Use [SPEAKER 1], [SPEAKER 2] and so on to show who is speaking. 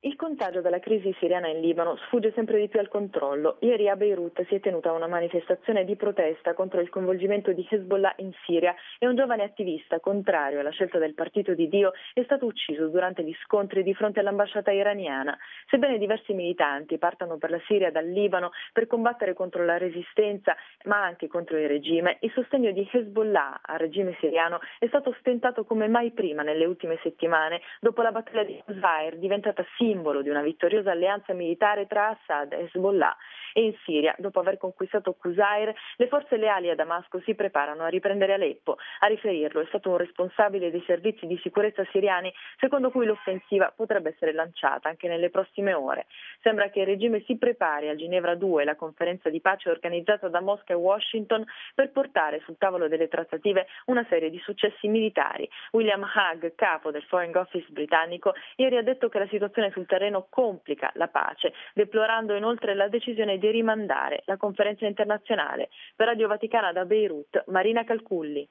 [SPEAKER 1] Il contagio della crisi siriana in Libano sfugge sempre di più al controllo. Ieri a Beirut si è tenuta una manifestazione di protesta contro il coinvolgimento di Hezbollah in Siria e un giovane attivista contrario alla scelta del partito di Dio è stato ucciso durante gli scontri di fronte all'ambasciata iraniana. Sebbene diversi militanti partano per la Siria dal Libano per combattere contro la resistenza ma anche contro il regime, il sostegno di Hezbollah al regime siriano è stato ostentato come mai prima nelle ultime settimane dopo la battaglia di Qusair, diventata simbolo di una vittoriosa alleanza militare tra Assad e Hezbollah. E in Siria, dopo aver conquistato Qusair, le forze leali a Damasco si preparano a riprendere Aleppo. A riferirlo è stato un responsabile dei servizi di sicurezza siriani, secondo cui l'offensiva potrebbe essere lanciata anche nelle prossime ore. Sembra che il regime si prepari a Ginevra 2, la conferenza di pace organizzata da Mosca e Washington, per portare sul tavolo delle trattative una serie di successi militari. William Hague, capo del Foreign Office britannico, ieri ha detto che la situazione sul terreno complica la pace, deplorando inoltre la decisione di rimandare la conferenza internazionale. Per Radio Vaticana da Beirut, Marina Calculli.